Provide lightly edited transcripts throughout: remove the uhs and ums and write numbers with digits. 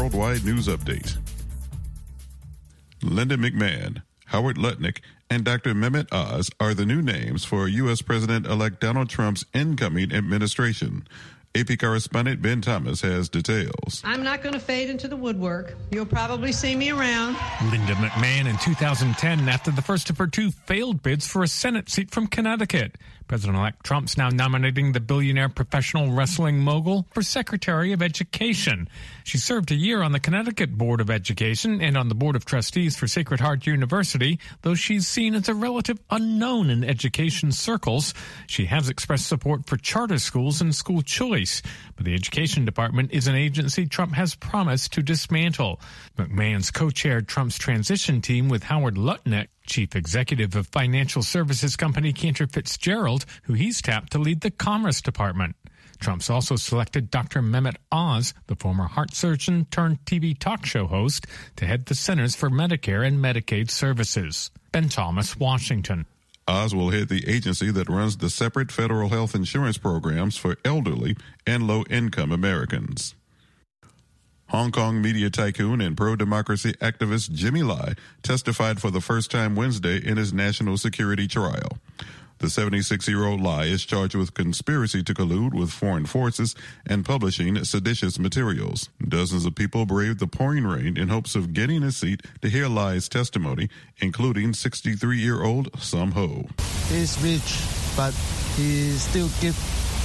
Worldwide News Update. Linda McMahon, Howard Lutnick, and Dr. Mehmet Oz are the new names for U.S. President-elect Donald Trump's incoming administration. AP correspondent Ben Thomas has details. I'm not going to fade into the woodwork. You'll probably see me around. Linda McMahon in 2010 after the first of her two failed bids for a Senate seat from Connecticut. President-elect Trump's now nominating the billionaire professional wrestling mogul for Secretary of Education. She served a year on the Connecticut Board of Education and on the Board of Trustees for Sacred Heart University, though she's seen as a relative unknown in education circles. She has expressed support for charter schools and school choice, but the Education Department is an agency Trump has promised to dismantle. McMahon's co-chaired Trump's transition team with Howard Lutnick, chief executive of financial services company Cantor Fitzgerald, who he's tapped to lead the Commerce Department. Trump's also selected Dr. Mehmet Oz, the former heart surgeon turned TV talk show host, to head the Centers for Medicare and Medicaid Services. Ben Thomas, Washington. Oz will head the agency that runs the separate federal health insurance programs for elderly and low-income Americans. Hong Kong media tycoon and pro-democracy activist Jimmy Lai testified for the first time Wednesday in his national security trial. The 76-year-old Lai is charged with conspiracy to collude with foreign forces and publishing seditious materials. Dozens of people braved the pouring rain in hopes of getting a seat to hear Lai's testimony, including 63-year-old Sum Ho. He's rich, but he still give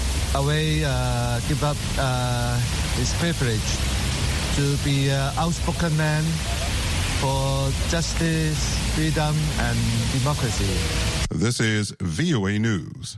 up his privilege to be an outspoken man for justice, freedom, and democracy. This is VOA News.